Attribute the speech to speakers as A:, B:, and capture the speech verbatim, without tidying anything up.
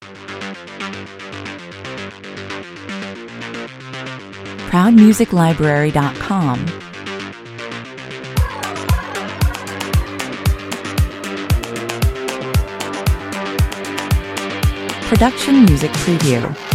A: proud music library dot com. Production Music Preview.